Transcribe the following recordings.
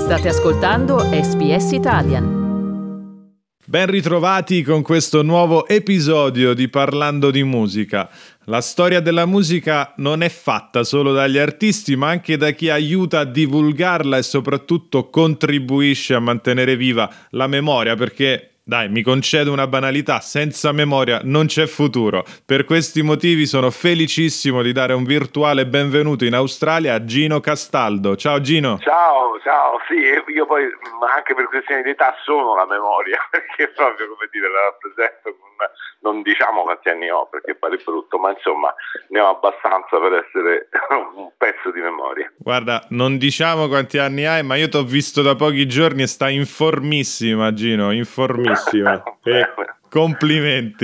State ascoltando SBS Italian. Ben ritrovati con questo nuovo episodio di Parlando di Musica. La storia della musica non è fatta solo dagli artisti, ma anche da chi aiuta a divulgarla e soprattutto contribuisce a mantenere viva la memoria, perché dai, mi concedo una banalità, senza memoria non c'è futuro. Per questi motivi sono felicissimo di dare un virtuale benvenuto in Australia a Gino Castaldo. Ciao Gino. Ciao, sì, io poi, ma anche per questioni di età, sono la memoria, perché proprio, come dire, la rappresento con, non diciamo quanti anni ho, perché pare brutto, ma insomma ne ho abbastanza per essere un pezzo di memoria. Guarda, non diciamo quanti anni hai, ma io t'ho visto da pochi giorni e stai informissima, Gino, informissima. Complimenti.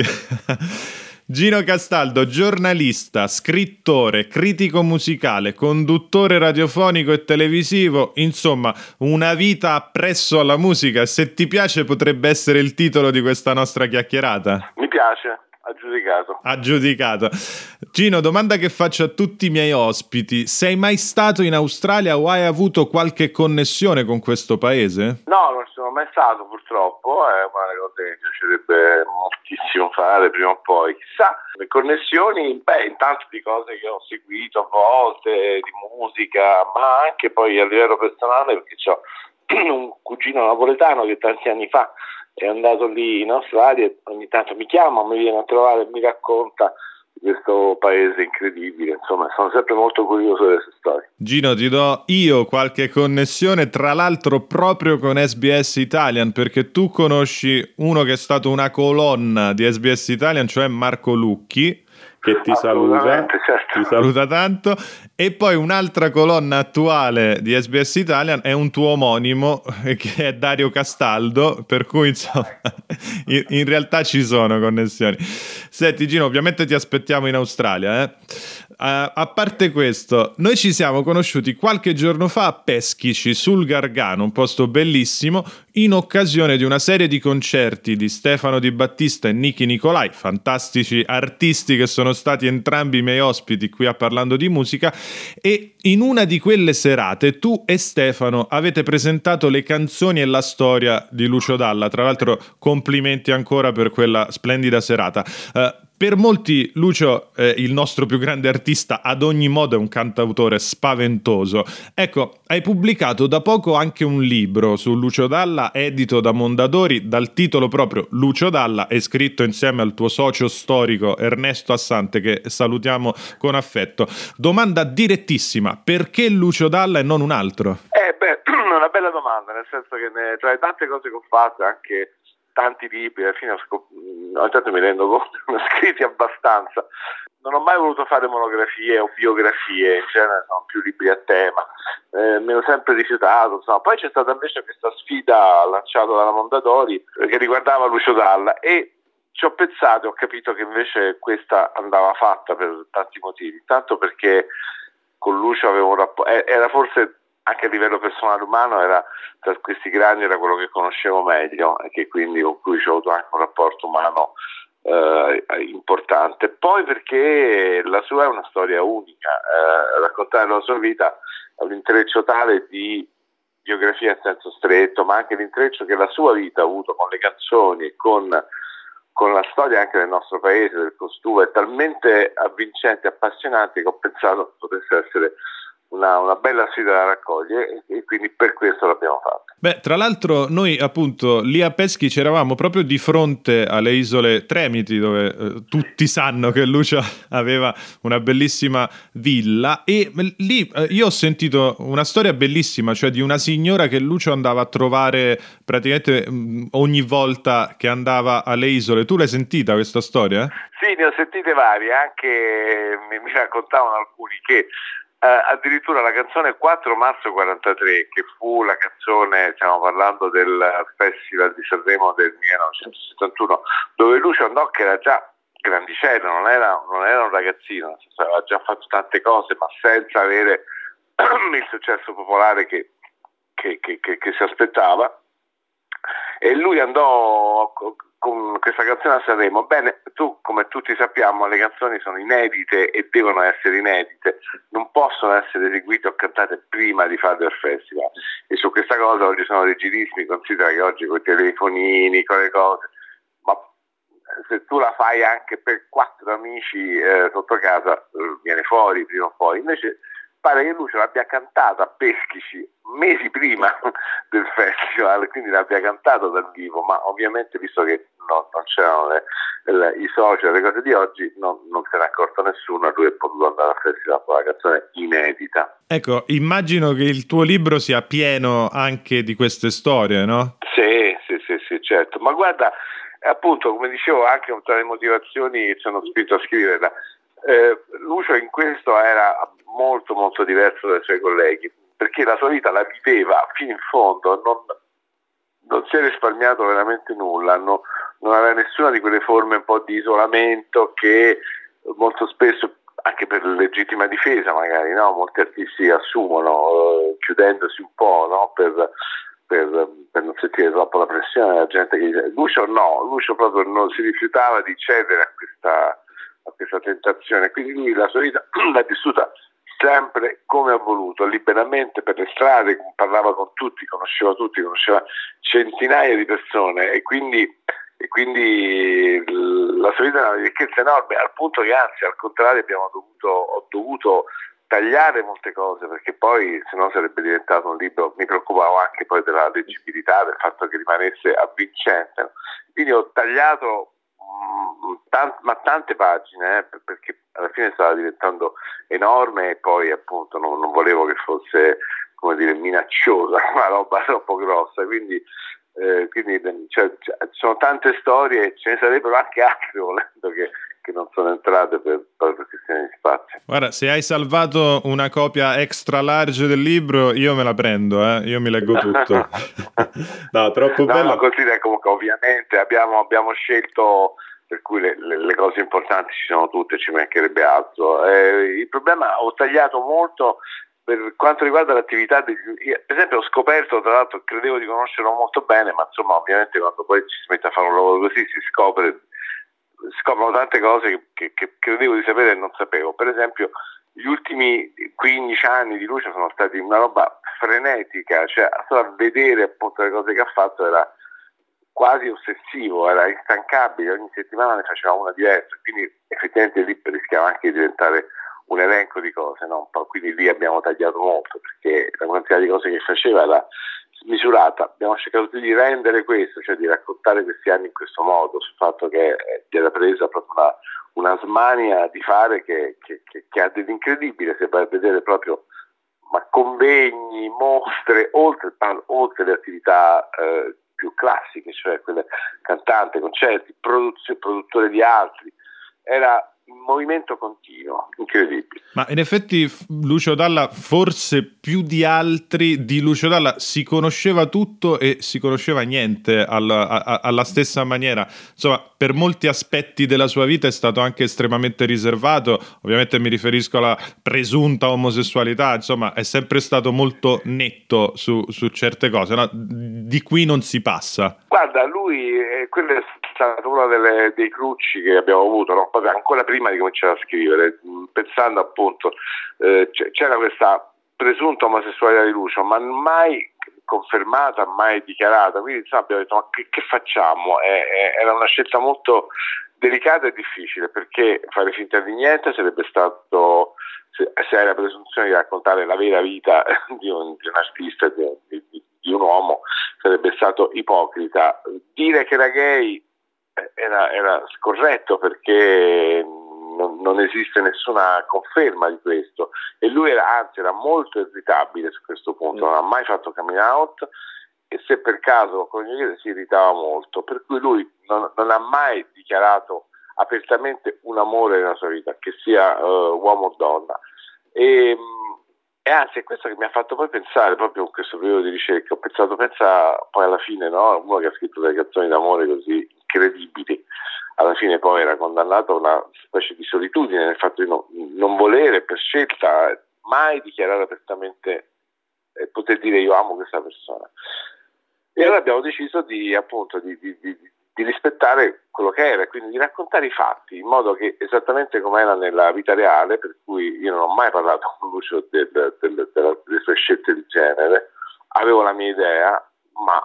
Gino Castaldo, giornalista, scrittore, critico musicale, conduttore radiofonico e televisivo, insomma, una vita appresso alla musica. Se ti piace potrebbe essere il titolo di questa nostra chiacchierata. Mi piace. Aggiudicato. Gino, domanda che faccio a tutti i miei ospiti: sei mai stato in Australia o hai avuto qualche connessione con questo paese? No, non sono mai stato purtroppo, è una cosa che mi piacerebbe moltissimo fare prima o poi. Chissà, le connessioni, intanto di cose che ho seguito a volte, di musica, ma anche poi a livello personale, perché ho un cugino napoletano che tanti anni fa è andato lì in Australia e ogni tanto mi chiama, mi viene a trovare e mi racconta di questo paese incredibile. Insomma, sono sempre molto curioso delle sue storie. Gino, ti do io qualche connessione, tra l'altro proprio con SBS Italian, perché tu conosci uno che è stato una colonna di SBS Italian, cioè Marco Lucchi, che ti saluta, certo. Ti saluta tanto, e poi un'altra colonna attuale di SBS Italian è un tuo omonimo, che è Dario Castaldo, per cui insomma in realtà ci sono connessioni. Senti Gino, ovviamente ti aspettiamo in Australia, a parte questo, noi ci siamo conosciuti qualche giorno fa a Peschici sul Gargano, un posto bellissimo, in occasione di una serie di concerti di Stefano Di Battista e Nicky Nicolai, fantastici artisti che sono stati entrambi i miei ospiti qui a Parlando di Musica, e in una di quelle serate tu e Stefano avete presentato le canzoni e la storia di Lucio Dalla. Tra l'altro complimenti ancora per quella splendida serata. Per molti Lucio è il nostro più grande artista, ad ogni modo è un cantautore spaventoso. Ecco, hai pubblicato da poco anche un libro su Lucio Dalla, edito da Mondadori, dal titolo proprio Lucio Dalla, e scritto insieme al tuo socio storico Ernesto Assante, che salutiamo con affetto. Domanda direttissima: perché Lucio Dalla e non un altro? Una bella domanda, nel senso che tra le tante cose che ho fatto, anche tanti libri, alla fine ogni tanto mi rendo conto, ne ho scritti abbastanza. Non ho mai voluto fare monografie o biografie, in genere sono più libri a tema, mi ero sempre rifiutato, insomma. Poi c'è stata invece questa sfida lanciata dalla Mondadori che riguardava Lucio Dalla e ci ho pensato e ho capito che invece questa andava fatta per tanti motivi. Tanto perché con Lucio avevo un rapporto, era forse anche a livello personale umano, era tra questi grandi era quello che conoscevo meglio e che quindi con cui ho avuto anche un rapporto umano importante. Poi perché la sua è una storia unica, raccontare la sua vita è un intreccio tale di biografia in senso stretto, ma anche l'intreccio che la sua vita ha avuto con le canzoni e con la storia anche del nostro paese, del costume, è talmente avvincente e appassionante che ho pensato che potesse essere una bella sfida da raccogliere e quindi per questo l'abbiamo fatta. Beh, tra l'altro noi appunto lì a Peschici eravamo proprio di fronte alle isole Tremiti, dove tutti sanno che Lucio aveva una bellissima villa, e lì io ho sentito una storia bellissima, cioè di una signora che Lucio andava a trovare praticamente ogni volta che andava alle isole. Tu l'hai sentita questa storia? Sì, ne ho sentite varie, anche mi raccontavano alcuni che addirittura la canzone 4 marzo 43, che fu la canzone, stiamo parlando del Festival di Sanremo del 1971, dove Lucio andò che era già grandicello, non era un ragazzino, aveva già fatto tante cose, ma senza avere il successo popolare che si aspettava, e lui andò con questa canzone a Sanremo. Bene, come tutti sappiamo, le canzoni sono inedite e devono essere inedite, non possono essere eseguite o cantate prima di fare il festival, e su questa cosa cosa, oggi sono rigidissimi, considera che oggi con i telefonini, con le cose, ma se tu la fai anche per 4 amici sotto casa, viene fuori prima o poi. Invece pare che Lucio l'abbia cantata a Peschici mesi prima del festival, quindi l'abbia cantato dal vivo, ma ovviamente visto che non c'erano i social, le cose di oggi, non se ne è accorto nessuno, lui è potuto andare al festival con la canzone inedita. Ecco, immagino che il tuo libro sia pieno anche di queste storie, no? Sì, certo, ma guarda, appunto, come dicevo, anche tra le motivazioni che ci hanno spinto a scriverla, Lucio in questo era molto molto diverso dai suoi colleghi, perché la sua vita la viveva fino in fondo, non si è risparmiato veramente nulla, non aveva nessuna di quelle forme un po' di isolamento che molto spesso, anche per legittima difesa magari, no? Molti artisti assumono, chiudendosi un po', no? per non sentire troppo la pressione della gente che dice. Lucio proprio non si rifiutava di cedere a questa tentazione, quindi lui la sua vita l'ha vissuta sempre come ha voluto, liberamente per le strade, parlava con tutti, conosceva centinaia di persone e quindi la sua vita è una ricchezza enorme, al punto che anzi al contrario ho dovuto tagliare molte cose, perché poi se no sarebbe diventato un libro. Mi preoccupavo anche poi della leggibilità, del fatto che rimanesse avvincente, quindi ho tagliato tante pagine, perché alla fine stava diventando enorme e poi appunto non volevo che fosse, come dire, minacciosa, una roba troppo grossa, quindi sono tante storie e ce ne sarebbero anche altre volendo che non sono entrate per questioni di spazio. Guarda, se hai salvato una copia extra large del libro, io me la prendo, io mi leggo tutto. No, troppo bello. No, considera comunque ovviamente abbiamo scelto, per cui le cose importanti ci sono tutte, ci mancherebbe altro. Il problema, ho tagliato molto per quanto riguarda l'attività per esempio ho scoperto, tra l'altro credevo di conoscerlo molto bene, ma insomma ovviamente quando poi ci si mette a fare un lavoro così si scoprono tante cose che credevo di sapere e non sapevo. Per esempio gli ultimi 15 anni di Lucio sono stati una roba frenetica, cioè solo a vedere appunto le cose che ha fatto era quasi ossessivo, era instancabile, ogni settimana ne faceva una diversa, quindi effettivamente lì rischiava anche di diventare un elenco di cose, no? Quindi lì abbiamo tagliato molto, perché la quantità di cose che faceva era smisurata. Abbiamo cercato di rendere questo, cioè di raccontare questi anni in questo modo, sul fatto che gli era presa proprio una smania di fare che ha dell'incredibile, se vai a vedere proprio convegni, mostre, oltre le attività più classiche, cioè quelle cantante, concerti, produttore di altri, era un movimento continuo, incredibile. Ma in effetti Lucio Dalla, forse più di altri, di Lucio Dalla si conosceva tutto e si conosceva niente alla stessa maniera. Insomma, per molti aspetti della sua vita è stato anche estremamente riservato. Ovviamente mi riferisco alla presunta omosessualità, insomma, è sempre stato molto netto su certe cose, no? Di qui non si passa. Guarda, lui, quello è stato uno dei crucci che abbiamo avuto, no? Proprio ancora prima di cominciare a scrivere, pensando appunto, c'era questa presunta omosessualità di Lucio, ma mai confermata, mai dichiarata, quindi insomma abbiamo detto ma che facciamo? Era una scelta molto delicata e difficile, perché fare finta di niente sarebbe stato, se hai la presunzione di raccontare la vera vita di un artista, di un uomo, sarebbe stato ipocrita. Dire che era gay era scorretto, perché non esiste nessuna conferma di questo, e lui era molto irritabile su questo punto, non ha mai fatto coming out, e se per caso si irritava molto, per cui lui non ha mai dichiarato apertamente un amore nella sua vita, che sia uomo o donna, e anzi è questo che mi ha fatto poi pensare, proprio in questo periodo di ricerca, ho pensato, pensa poi alla fine, no? Uno che ha scritto delle canzoni d'amore così incredibili, alla fine poi era condannato a una specie di solitudine nel fatto di non volere per scelta mai dichiarare apertamente, poter dire io amo questa persona. E allora abbiamo deciso di rispettare quello che era, quindi di raccontare i fatti in modo che esattamente come era nella vita reale, per cui io non ho mai parlato con Lucio delle sue scelte di genere, avevo la mia idea, ma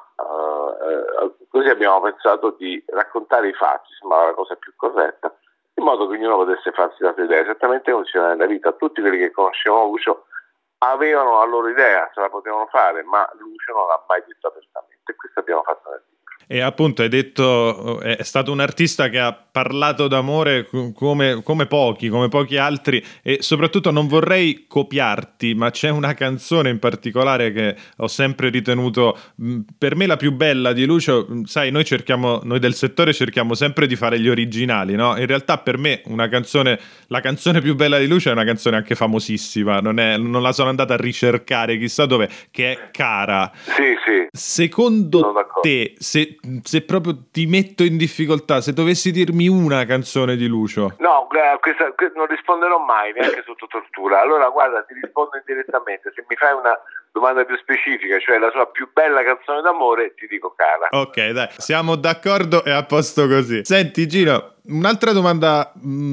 così abbiamo pensato di raccontare i fatti, sembrava la cosa più corretta, in modo che ognuno potesse farsi la sua idea, esattamente come funziona nella vita. Tutti quelli che conoscevano Lucio avevano la loro idea, se la potevano fare, ma Lucio non l'ha mai detto apertamente, e questo abbiamo fatto nel libro. E appunto hai detto, è stato un artista che ha parlato d'amore come pochi altri, e soprattutto non vorrei copiarti, ma c'è una canzone in particolare che ho sempre ritenuto per me la più bella di Lucio. Sai, noi del settore cerchiamo sempre di fare gli originali, no? In realtà per me la canzone più bella di Lucio è una canzone anche famosissima, non la sono andata a ricercare chissà dove, che è Cara. Sì. Secondo te, se proprio ti metto in difficoltà, se dovessi dirmi una canzone di Lucio? No, questa non risponderò mai, neanche sotto tortura. Allora, guarda, ti rispondo indirettamente. Se mi fai una domanda più specifica, cioè la sua più bella canzone d'amore, ti dico Cara. Ok, dai, siamo d'accordo e a posto così. Senti, Gino, un'altra domanda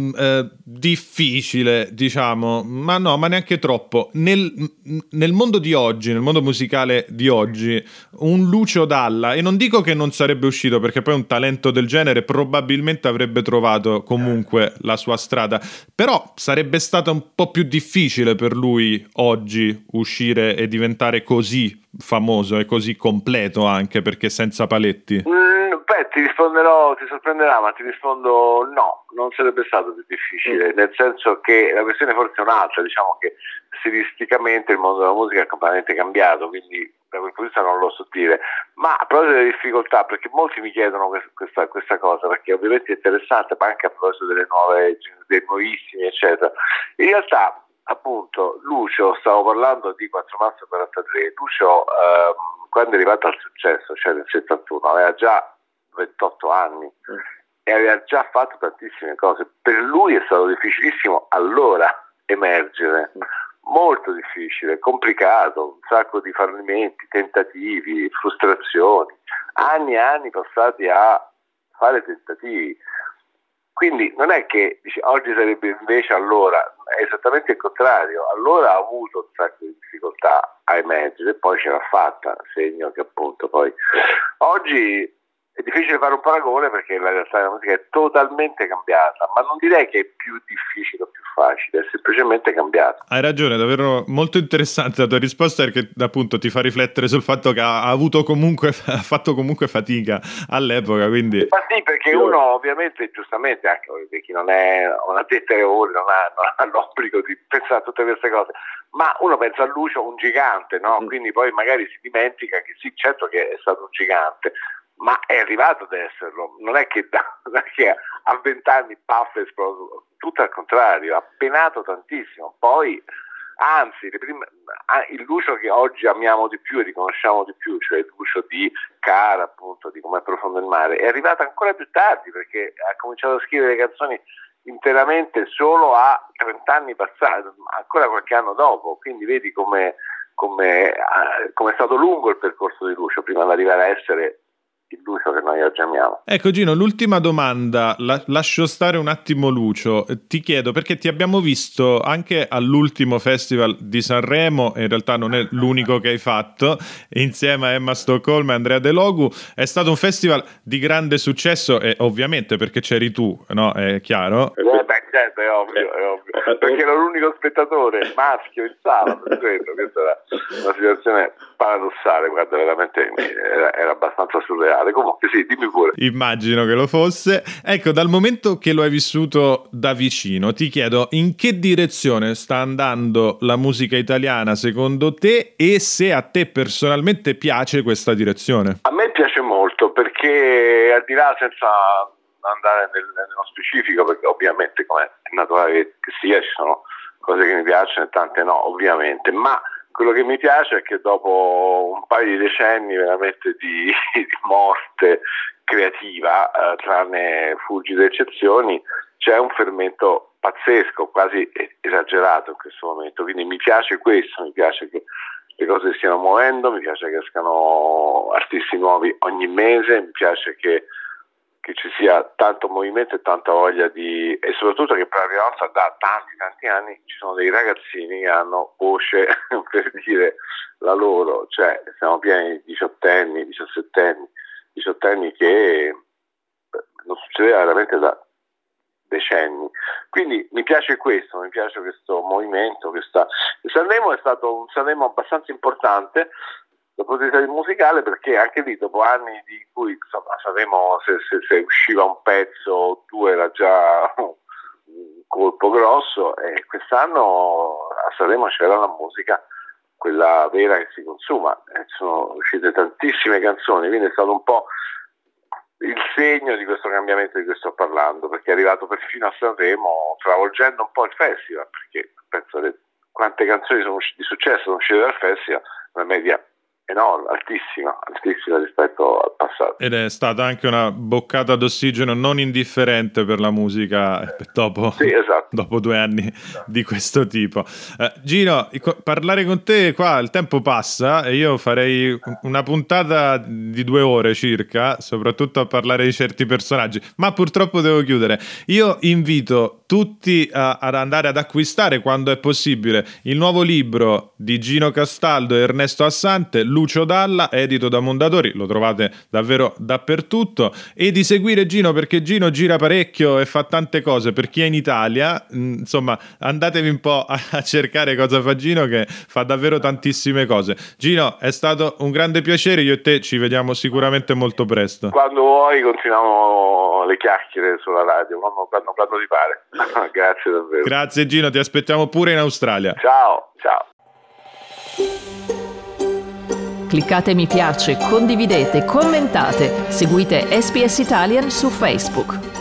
difficile, diciamo, ma neanche troppo. Nel mondo di oggi, nel mondo musicale di oggi, un Lucio Dalla, e non dico che non sarebbe uscito, perché poi un talento del genere probabilmente avrebbe trovato comunque la sua strada, però sarebbe stato un po' più difficile per lui oggi uscire e diventare così famoso e così completo, anche perché senza paletti. Ti risponderò, ti sorprenderà, ma ti rispondo no, non sarebbe stato più difficile, nel senso che la questione forse è un'altra, diciamo che stilisticamente il mondo della musica è completamente cambiato, quindi da quel punto di vista non lo so dire, ma a proposito delle difficoltà, perché molti mi chiedono questa cosa, perché ovviamente è interessante, ma anche a proposito dei nuovissimi, eccetera. In realtà, appunto, Lucio, stavo parlando di 4 marzo 43, Lucio quando è arrivato al successo, cioè nel 71, aveva già 28 anni e aveva già fatto tantissime cose. Per lui è stato difficilissimo allora emergere, molto difficile, complicato, un sacco di fallimenti, tentativi, frustrazioni, anni e anni passati a fare tentativi. Quindi non è che oggi sarebbe invece, allora è esattamente il contrario, allora ha avuto un sacco di difficoltà a emergere e poi ce l'ha fatta, segno che appunto poi oggi è difficile fare un paragone perché la realtà della musica è totalmente cambiata, ma non direi che è più difficile o più facile, è semplicemente cambiata. Hai ragione, davvero molto interessante la tua risposta, perché appunto ti fa riflettere sul fatto che ha fatto comunque fatica all'epoca, quindi... Ma sì, perché uno ovviamente, giustamente, anche per chi non ha dette ai lavori, non ha l'obbligo di pensare a tutte queste cose, ma uno pensa a Lucio un gigante, no? Quindi poi magari si dimentica che sì, certo che è stato un gigante, ma è arrivato ad esserlo, non è che a 20 anni è esploso, tutto al contrario, ha penato tantissimo, poi anzi il Lucio che oggi amiamo di più e riconosciamo di più, cioè il Lucio di Cara, appunto, di Com'è profondo il mare, è arrivato ancora più tardi, perché ha cominciato a scrivere canzoni interamente solo a 30 anni passati, ancora qualche anno dopo, quindi vedi come è stato lungo il percorso di Lucio prima di arrivare a essere il Lucio che noi oggi amiamo. Ecco Gino, l'ultima domanda, lascio stare un attimo Lucio, ti chiedo perché ti abbiamo visto anche all'ultimo festival di Sanremo, e in realtà non è l'unico che hai fatto, insieme a Emma Stoccolma e Andrea De Logu. È stato un festival di grande successo, e ovviamente perché c'eri tu, no? È chiaro? Certo, è ovvio, perché ero l'unico spettatore maschio in sala, per quello. Questa era una situazione paradossale, guarda, veramente era abbastanza surreale. Comunque sì, dimmi pure. Immagino che lo fosse. Ecco, dal momento che lo hai vissuto da vicino, ti chiedo in che direzione sta andando la musica italiana secondo te, e se a te personalmente piace questa direzione. A me piace molto, perché al di là, senza andare nello specifico, perché ovviamente come è naturale che sia, ci sono cose che mi piacciono e tante no, ovviamente, ma quello che mi piace è che dopo un paio di decenni veramente di morte creativa, tranne fulgide eccezioni, c'è un fermento pazzesco, quasi esagerato in questo momento, quindi mi piace questo, mi piace che le cose si stiano muovendo, mi piace che escano artisti nuovi ogni mese, mi piace che che ci sia tanto movimento e tanta voglia e soprattutto che per la prima volta da tanti anni ci sono dei ragazzini che hanno voce per dire la loro, cioè siamo pieni di 18enni, 17enni che non succedeva veramente da decenni. Quindi mi piace questo movimento. Sanremo è stato un Sanremo abbastanza importante dal punto di vista musicale, perché anche lì dopo anni in cui insomma Sanremo se usciva un pezzo o due era già un colpo grosso, e quest'anno a Sanremo c'era la musica, quella vera che si consuma, sono uscite tantissime canzoni, quindi è stato un po' il segno di questo cambiamento di cui sto parlando, perché è arrivato perfino a Sanremo travolgendo un po' il festival, perché penso che quante canzoni di successo sono uscite dal festival, una media enorme, altissima rispetto al passato. Ed è stata anche una boccata d'ossigeno non indifferente per la musica dopo, sì, esatto. dopo 2 anni di questo tipo. Gino, parlare con te qua, il tempo passa e io farei una puntata di 2 ore circa, soprattutto a parlare di certi personaggi, ma purtroppo devo chiudere. Io invito tutti ad andare ad acquistare, quando è possibile, il nuovo libro di Gino Castaldo e Ernesto Assante, Lucio Dalla, edito da Mondadori, lo trovate davvero dappertutto, e di seguire Gino, perché Gino gira parecchio e fa tante cose. Per chi è in Italia, insomma, andatevi un po' a cercare cosa fa Gino, che fa davvero tantissime cose. Gino, è stato un grande piacere, io e te ci vediamo sicuramente molto presto. Quando vuoi continuiamo le chiacchiere sulla radio, quando ti pare. Grazie davvero. Grazie Gino, ti aspettiamo pure in Australia. Ciao. Cliccate mi piace, condividete, commentate, seguite SPS Italian su Facebook.